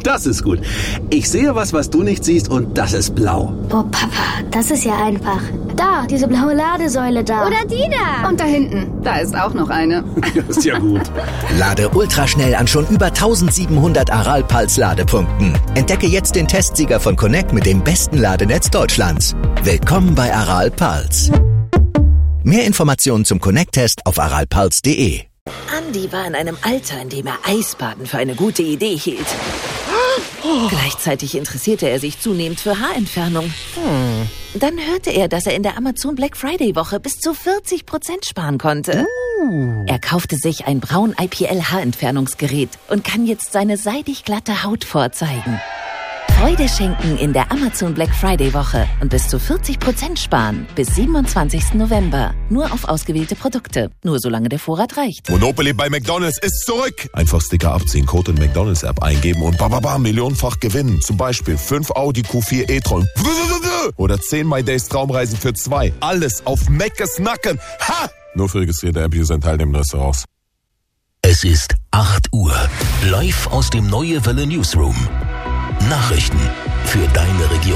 Das ist gut. Ich sehe was du nicht siehst und das ist blau. Oh, Papa, das ist ja einfach. Da, diese blaue Ladesäule da. Oder die da. Und da hinten, da ist auch noch eine. Das ist ja gut. Lade ultraschnell an schon über 1700 Aral-Pulse-Ladepunkten. Entdecke jetzt den Testsieger von Connect mit dem besten Ladenetz Deutschlands. Willkommen bei Aral-Pulse. Mehr Informationen zum Connect-Test auf aralpulse.de. Andi war in einem Alter, in dem er Eisbaden für eine gute Idee hielt. Gleichzeitig interessierte er sich zunehmend für Haarentfernung. Dann hörte er, dass er in der Amazon Black Friday Woche bis zu 40% sparen konnte. Er kaufte sich ein Braun IPL Haarentfernungsgerät und kann jetzt seine seidig glatte Haut vorzeigen. Freude schenken in der Amazon Black Friday Woche und bis zu 40% sparen bis 27. November. Nur auf ausgewählte Produkte. Nur solange der Vorrat reicht. Monopoly bei McDonald's ist zurück. Einfach Sticker abziehen, Code in McDonald's App eingeben und millionenfach gewinnen. Zum Beispiel 5 Audi Q4 e-tron. Oder 10 My Days Traumreisen für 2. Alles auf Meckes Nacken. Ha! Nur für registrierte App-User in teilnehmenden Restaurants. Es ist 8 Uhr. Live aus dem Neue Welle Newsroom. Nachrichten für deine Region.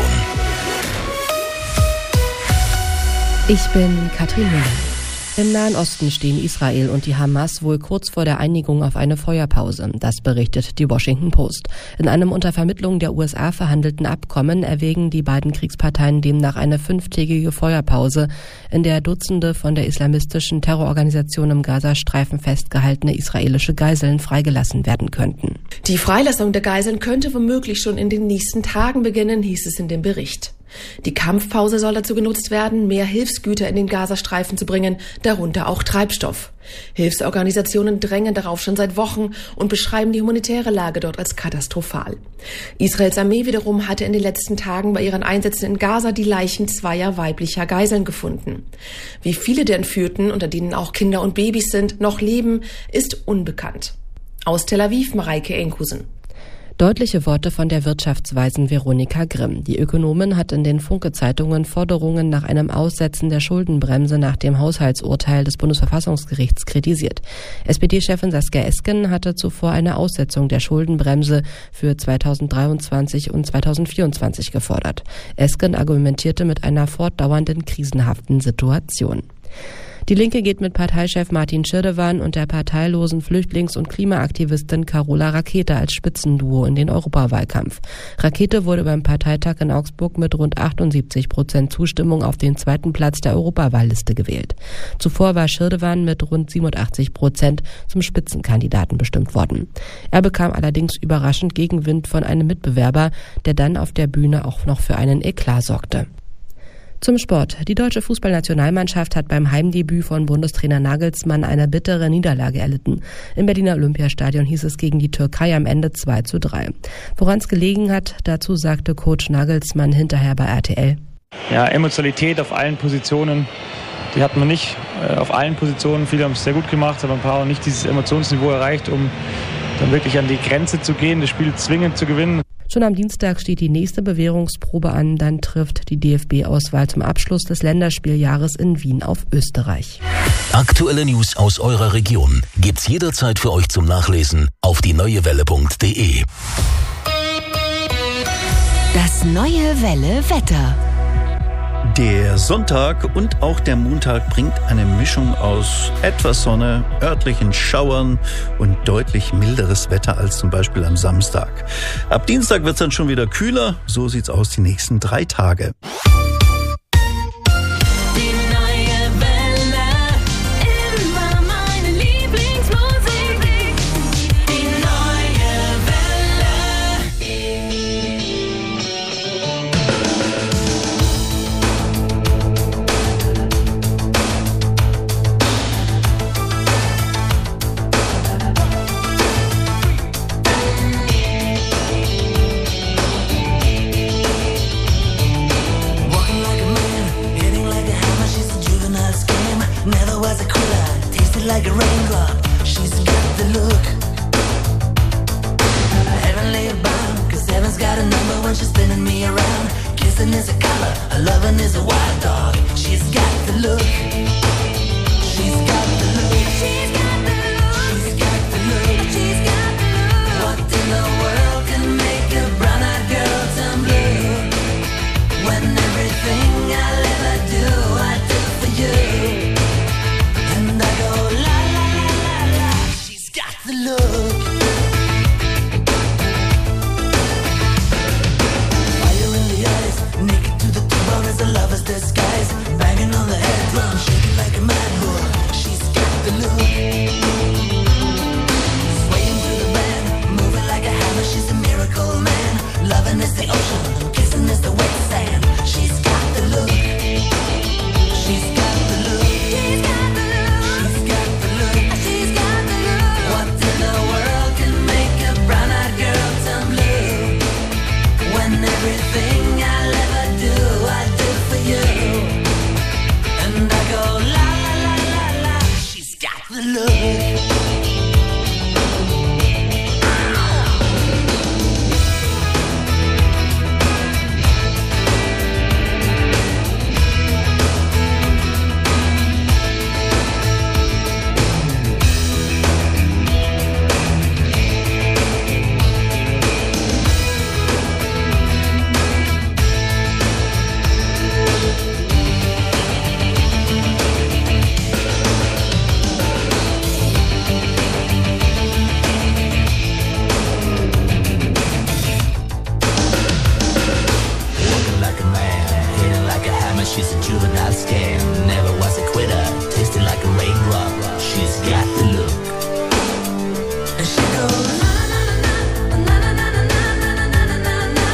Ich bin Katrin Müller. Im Nahen Osten stehen Israel und die Hamas wohl kurz vor der Einigung auf eine Feuerpause. Das berichtet die Washington Post. In einem unter Vermittlung der USA verhandelten Abkommen erwägen die beiden Kriegsparteien demnach eine 5-tägige Feuerpause, in der Dutzende von der islamistischen Terrororganisation im Gazastreifen festgehaltene israelische Geiseln freigelassen werden könnten. Die Freilassung der Geiseln könnte womöglich schon in den nächsten Tagen beginnen, hieß es in dem Bericht. Die Kampfpause soll dazu genutzt werden, mehr Hilfsgüter in den Gazastreifen zu bringen, darunter auch Treibstoff. Hilfsorganisationen drängen darauf schon seit Wochen und beschreiben die humanitäre Lage dort als katastrophal. Israels Armee wiederum hatte in den letzten Tagen bei ihren Einsätzen in Gaza die Leichen 2 weiblicher Geiseln gefunden. Wie viele der Entführten, unter denen auch Kinder und Babys sind, noch leben, ist unbekannt. Aus Tel Aviv, Mareike Enkusen. Deutliche Worte von der Wirtschaftsweisen Veronika Grimm. Die Ökonomin hat in den Funke-Zeitungen Forderungen nach einem Aussetzen der Schuldenbremse nach dem Haushaltsurteil des Bundesverfassungsgerichts kritisiert. SPD-Chefin Saskia Esken hatte zuvor eine Aussetzung der Schuldenbremse für 2023 und 2024 gefordert. Esken argumentierte mit einer fortdauernden krisenhaften Situation. Die Linke geht mit Parteichef Martin Schirdewan und der parteilosen Flüchtlings- und Klimaaktivistin Carola Rakete als Spitzenduo in den Europawahlkampf. Rakete wurde beim Parteitag in Augsburg mit rund 78% Zustimmung auf den 2. Platz der Europawahlliste gewählt. Zuvor war Schirdewan mit rund 87% zum Spitzenkandidaten bestimmt worden. Er bekam allerdings überraschend Gegenwind von einem Mitbewerber, der dann auf der Bühne auch noch für einen Eklat sorgte. Zum Sport. Die deutsche Fußballnationalmannschaft hat beim Heimdebüt von Bundestrainer Nagelsmann eine bittere Niederlage erlitten. Im Berliner Olympiastadion hieß es gegen die Türkei am Ende 2:3. Woran es gelegen hat, dazu sagte Coach Nagelsmann hinterher bei RTL. Ja, Emotionalität auf allen Positionen, die hatten wir nicht auf allen Positionen. Viele haben es sehr gut gemacht, aber ein paar haben nicht dieses Emotionsniveau erreicht, um dann wirklich an die Grenze zu gehen, das Spiel zwingend zu gewinnen. Schon am Dienstag steht die nächste Bewährungsprobe an, dann trifft die DFB-Auswahl zum Abschluss des Länderspieljahres in Wien auf Österreich. Aktuelle News aus eurer Region gibt's jederzeit für euch zum Nachlesen auf dieneuewelle.de. Das Neue Welle Wetter. Der Sonntag und auch der Montag bringt eine Mischung aus etwas Sonne, örtlichen Schauern und deutlich milderes Wetter als zum Beispiel am Samstag. Ab Dienstag wird's dann schon wieder kühler. So sieht's aus die nächsten 3 Tage. Like a raindrop, she's got the look. Heavenly bound, cause heaven's got a number when she's spinning me around. Kissing is a color, a loving is a wild dog. She's got the look. She's got the look. She's got the look. She's got the look. She's got the look. What in the world can make the look. Fire in the eyes, naked to the bone as a lover's disguise. Banging on the head drum, shaking like a mad bull. She's got the look. Swaying through the band, moving like a hammer. She's a miracle man. Loving is the ocean, kissing is the wet sand. She's got the look. She's got the look. She's got the look. She's got the look. She's got the look. What in the world can make a brown-eyed girl turn blue? When everything I'll ever do, I do for you. And I go la la la la la. She's got the look. She's a juvenile scam, never was a quitter, tasting like a raindrop. She's got the look. And she goes na na na na na na na na na na na na.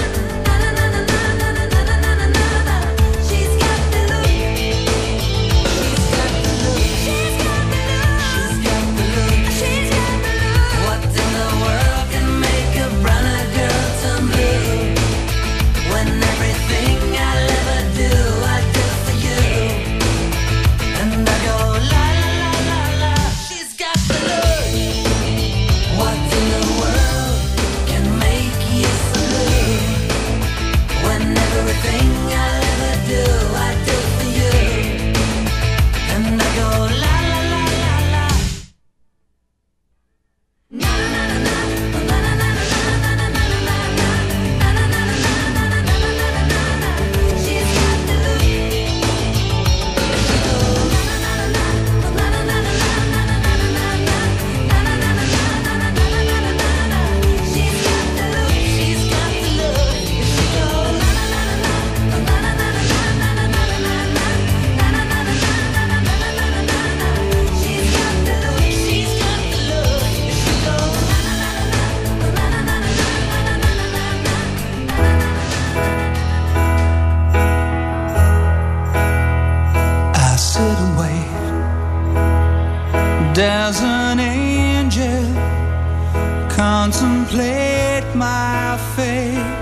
She's got the look. She's got the look. She's got the look. She's got the look. What in the world can make a brown-eyed girl turn blue? When everything I'll ever do, I do for you. And I go la la la la la. She's got the look. What in the world can make you so blue? When everything I'll ever do, I do for you. And I go la la la la la. Na na na na na na na na na na na na. She's got the look. She goes na na na na na na na na na na. She's got the look. She's got the look. She goes na na na na na na na na na. She's got the look. She's got the look. She goes na na na na na na na. I sit and wait. Does an angel contemplate my fate?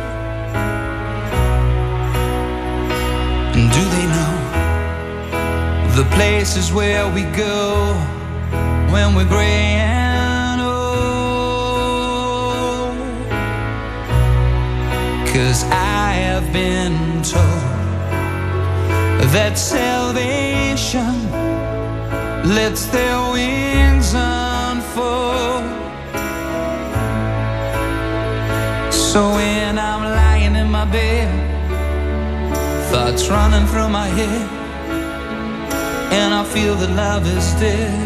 And do they know the places where we go when we're gray and old? 'Cause I have been told that salvation lets their wings unfold. So when I'm lying in my bed, thoughts running through my head, and I feel that love is dead,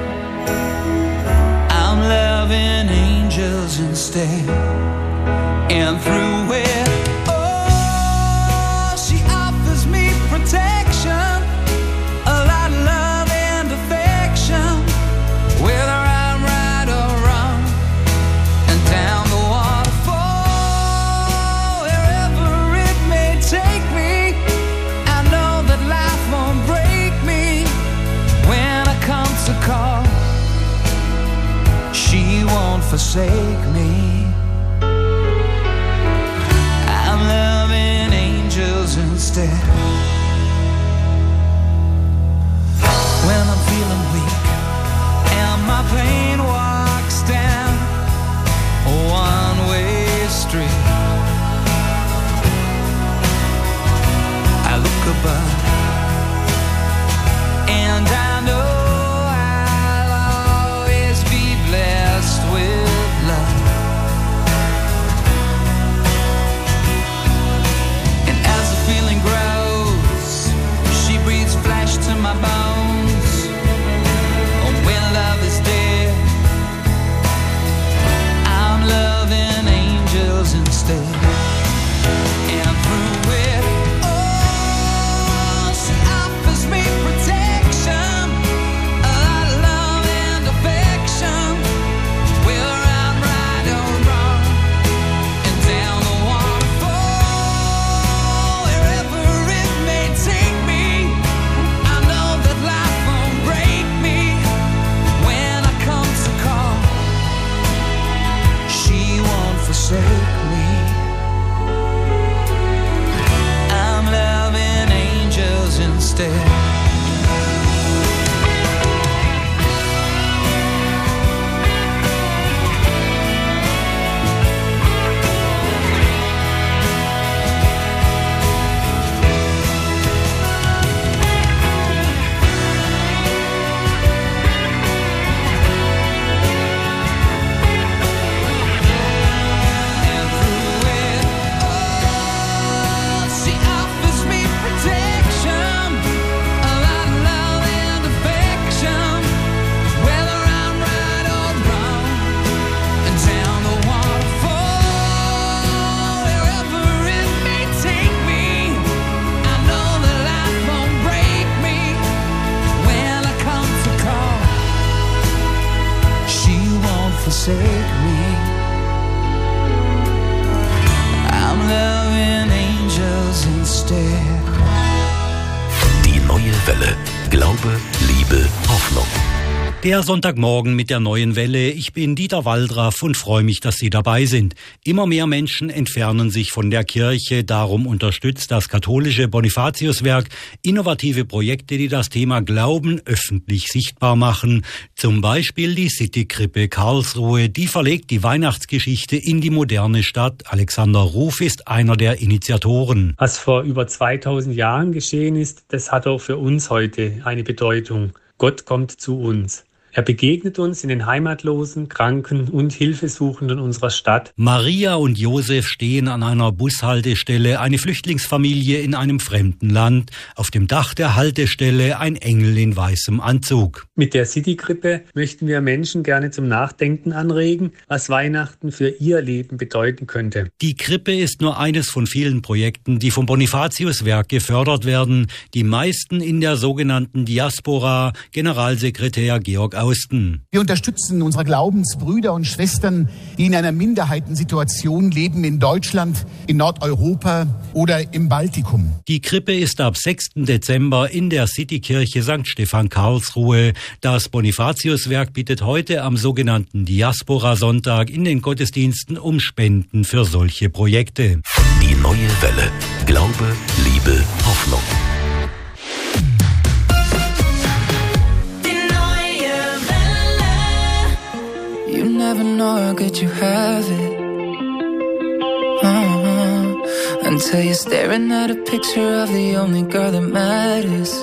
I'm loving angels instead. And through it, she offers me protection, a lot of love and affection, whether I'm right or wrong, and down the waterfall, wherever it may take me, I know that life won't break me when I come to call. She won't forsake me. I'm loving angels instead. When I'm feeling weak and my pain walks down a one-way street, I look above and I know I'll always be blessed with love. And as the feeling grows, she breathes flesh to my bones. forsake me. I'm loving angels instead. Die neue Welle. Glaube, Liebe, Hoffnung. Der Sonntagmorgen mit der neuen Welle. Ich bin Dieter Waldraff und freue mich, dass Sie dabei sind. Immer mehr Menschen entfernen sich von der Kirche. Darum unterstützt das katholische Bonifatiuswerk innovative Projekte, die das Thema Glauben öffentlich sichtbar machen. Zum Beispiel die City-Krippe Karlsruhe. Die verlegt die Weihnachtsgeschichte in die moderne Stadt. Alexander Ruf ist einer der Initiatoren. Was vor über 2000 Jahren geschehen ist, das hat auch für uns heute eine Bedeutung. Gott kommt zu uns. Er begegnet uns in den Heimatlosen, Kranken und Hilfesuchenden unserer Stadt. Maria und Josef stehen an einer Bushaltestelle, eine Flüchtlingsfamilie in einem fremden Land. Auf dem Dach der Haltestelle ein Engel in weißem Anzug. Mit der City-Krippe möchten wir Menschen gerne zum Nachdenken anregen, was Weihnachten für ihr Leben bedeuten könnte. Die Krippe ist nur eines von vielen Projekten, die vom Bonifatiuswerk gefördert werden. Die meisten in der sogenannten Diaspora, Generalsekretär Georg Austen. Wir unterstützen unsere Glaubensbrüder und Schwestern, die in einer Minderheitensituation leben in Deutschland, in Nordeuropa oder im Baltikum. Die Krippe ist ab 6. Dezember in der Citykirche St. Stephan Karlsruhe. Das Bonifatiuswerk bittet heute am sogenannten Diaspora-Sonntag in den Gottesdiensten um Spenden für solche Projekte. Die neue Welle. Glaube, Liebe, Hoffnung. You never know how good you have it. Until you're staring at a picture of the only girl that matters.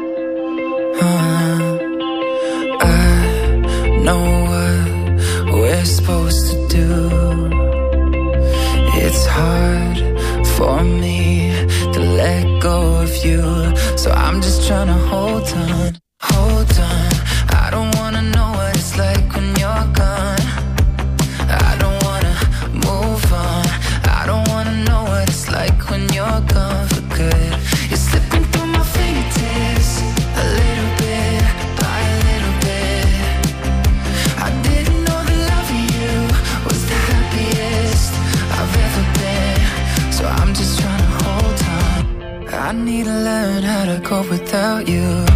I know what we're supposed to do. It's hard for me to let go of you, so I'm just trying to hold on, hold on. I don't wanna know what it's like when you're gone. I don't wanna move on. I don't wanna know what it's like when you're gone for good. You're slipping through my fingertips, a little bit by a little bit. I didn't know the love of you was the happiest I've ever been, so I'm just trying to hold on. I need to learn how to cope without you.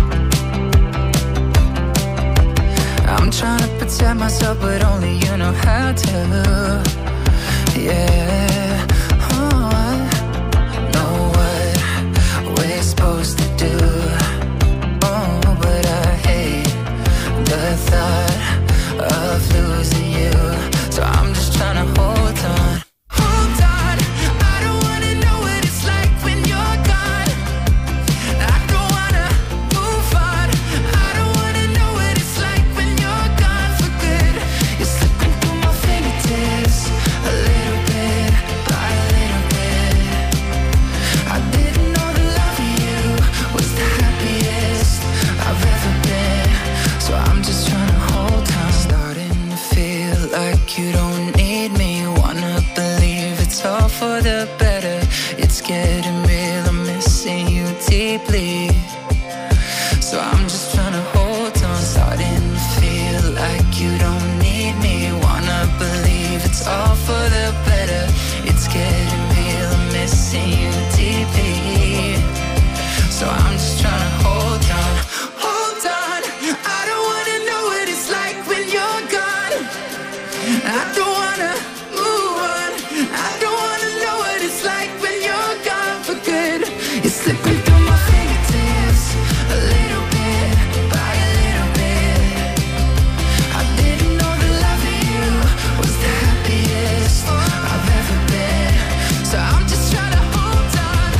I'm trying to protect myself, but only you know how to. Yeah, oh, I know what we're supposed to do. Oh, but I hate the thought of losing you. So I'm just trying to hold on. Hold on, I don't wanna know what it's like when you're gone. I don't wanna move on. I don't wanna know what it's like when you're gone for good. You're slipping through my fingertips, a little bit by a little bit. I didn't know the love of you was the happiest I've ever been, so I'm just trying to hold on. Starting to feel like you don't need me. Wanna believe it's all for the better. It's getting real, I'm missing you deeply, so I'm just trying to hold on. Starting to feel like you don't need me. Wanna believe it's all for the better. It's getting real, I'm missing you deeply, so I'm just trying to hold on. Hold on, I don't wanna know what it's like when you're gone. I don't wanna move on. I don't wanna know what it's like when you're gone for good. You're slipping through my fingertips, a little bit by a little bit. I didn't know the love of you was the happiest I've ever been, so I'm just trying to hold on.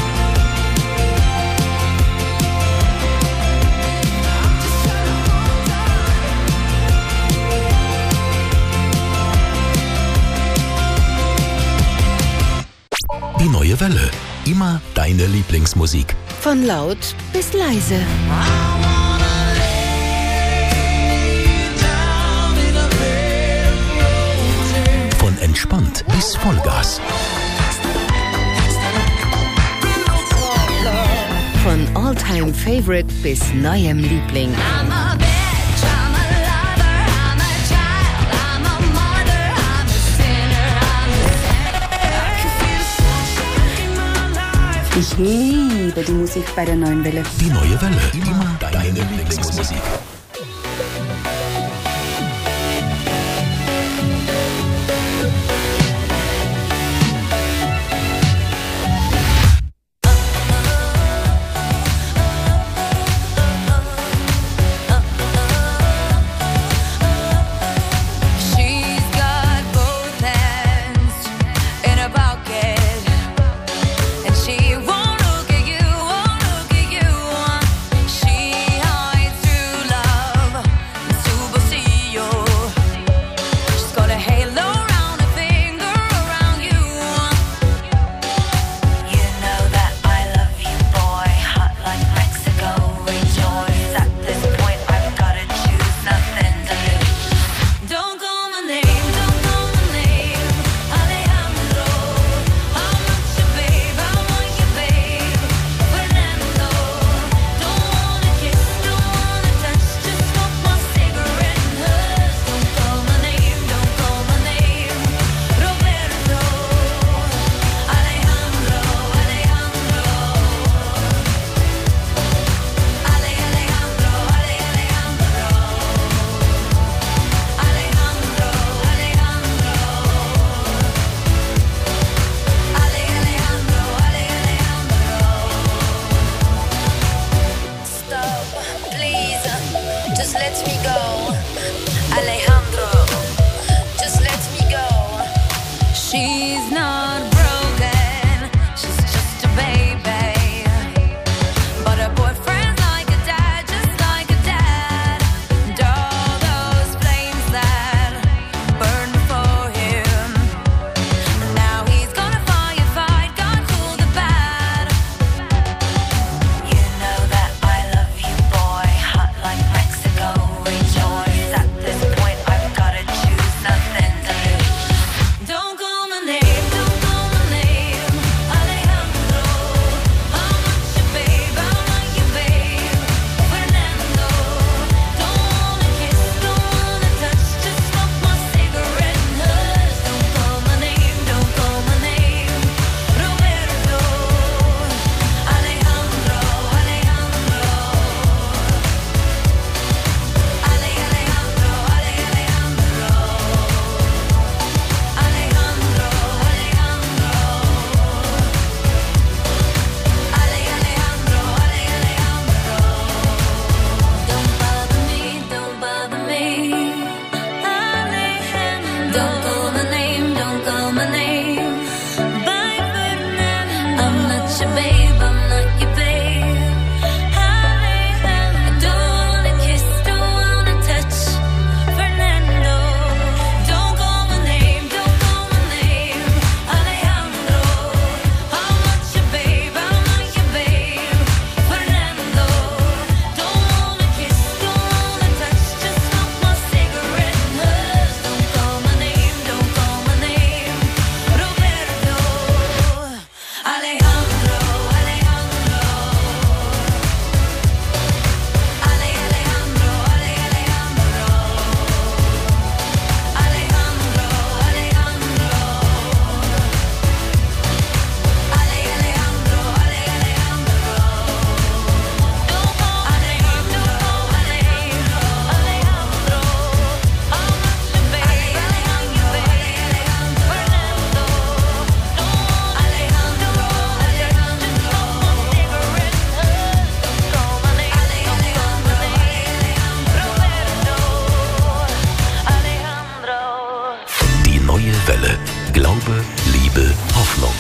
I'm just trying to hold on. Die neue Welle. Immer deine Lieblingsmusik. Von laut bis leise. Von entspannt bis Vollgas. Von All-Time Favorite bis neuem Liebling. liebe die Musik bei der Neuen Welle. Die Neue Welle. Immer deine Lieblingsmusik. Glaube, Liebe, Hoffnung.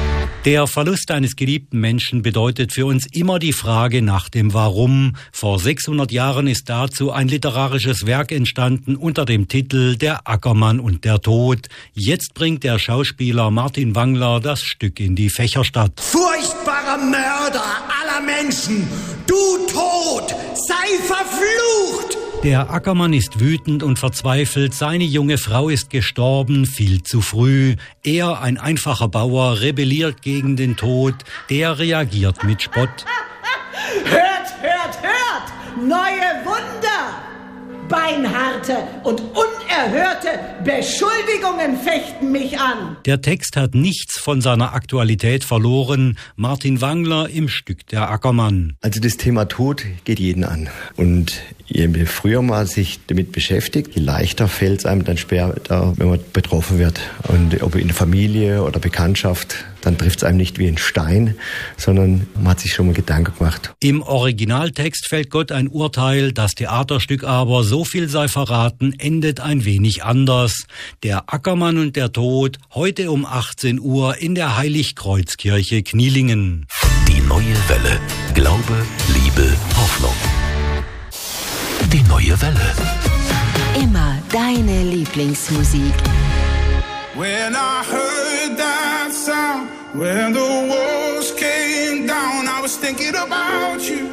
Der Verlust eines geliebten Menschen bedeutet für uns immer die Frage nach dem Warum. Vor 600 Jahren ist dazu ein literarisches Werk entstanden unter dem Titel Der Ackermann und der Tod. Jetzt bringt der Schauspieler Martin Wangler das Stück in die Fächerstadt. Furchtbarer Mörder aller Menschen, du Tod, sei verflucht! Der Ackermann ist wütend und verzweifelt. Seine junge Frau ist gestorben, viel zu früh. Er, ein einfacher Bauer, rebelliert gegen den Tod. Der reagiert mit Spott. Hört, hört, hört! Neue Wunder! Beinharte und unerhörte Beschuldigungen fechten mich an. Der Text hat nichts von seiner Aktualität verloren. Martin Wangler im Stück Der Ackermann. Also das Thema Tod geht jeden an. Und je früher man sich damit beschäftigt, je leichter fällt es einem dann später, wenn man betroffen wird. Und ob in der Familie oder Bekanntschaft, dann trifft es einem nicht wie ein Stein, sondern man hat sich schon mal Gedanken gemacht. Im Originaltext fällt Gott ein Urteil, das Theaterstück aber, so viel sei verraten, endet ein wenig anders. Der Ackermann und der Tod, heute um 18 Uhr in der Heiligkreuzkirche Knielingen. Die neue Welle. Glaube, Liebe, Hoffnung. Die neue Welle. Immer deine Lieblingsmusik. When I heard that sound, when the walls came down, I was thinking about you,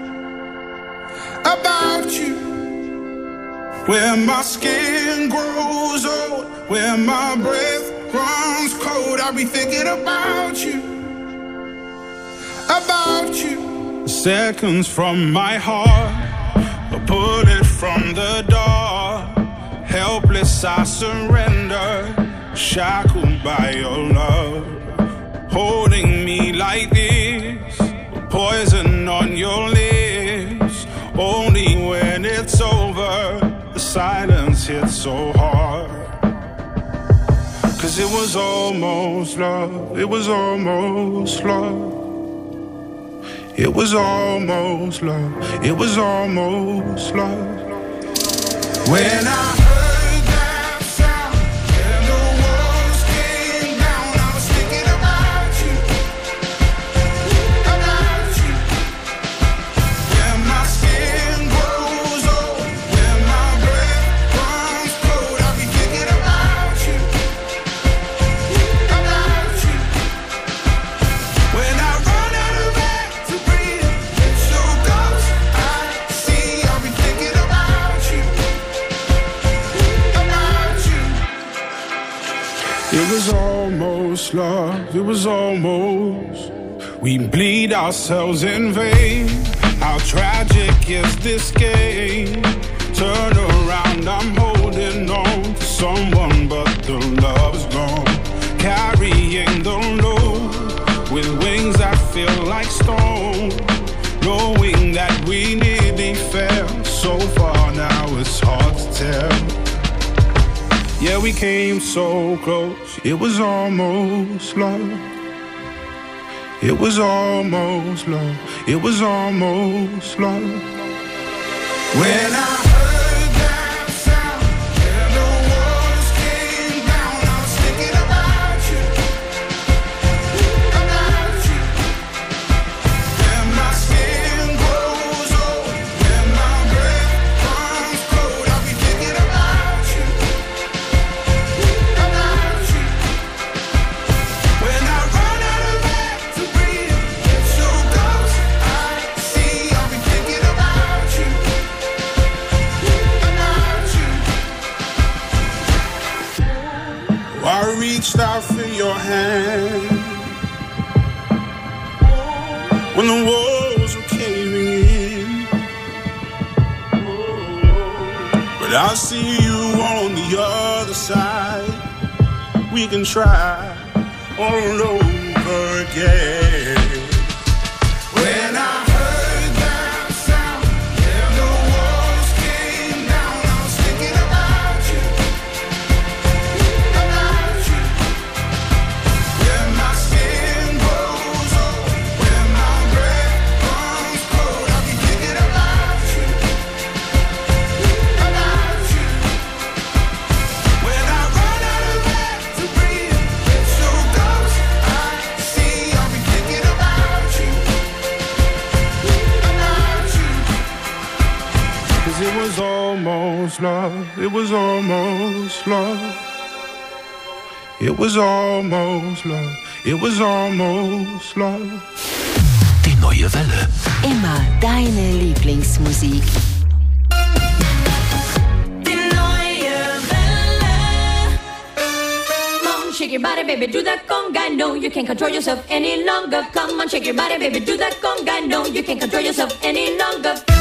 about you. When my skin grows old, when my breath runs cold, I'll be thinking about you, about you. Seconds from my heart, a bullet from the door, helpless I surrender, shackled by your love, holding me like this, poison on your lips, only when it's over, the silence hits so hard, 'cause it was almost love, it was almost love, it was almost love, it was almost love, when I it was almost love, it was almost. We bleed ourselves in vain. How tragic is this game? Turn around, I'm holding on to someone, but the love is gone. Carrying the load with wings that feel like stone. Knowing that we nearly fell so far, now it's hard to tell. Yeah, we came so close, it was almost love. It was almost love, it was almost love. When I heard that sound, and the walls came down, I was thinking about you, about you. When my skin grows old, when my breath comes cold, I'll be thinking about you, about you. When I run out of air to breathe, it's so close, I see, I'll be thinking about you, about you. I reached out for your hand when the walls were caving in, but I see you on the other side. We can try all over again. When I heard that sound, and the walls came down, I was thinking about you, about you. When my skin grows old, when my breath comes cold, I'll be thinking about you, about you. When I run out of air to breathe, it's so close, I see, I'll be thinking about you, about you. 'Cause it was almost love, it was almost love, it was almost love, it was almost love. Die neue Welle. Immer deine Lieblingsmusik. Shake your body, baby, do that conga. No, you can't control yourself any longer. Come on, shake your body, baby, do that conga. No, you can't control yourself any longer.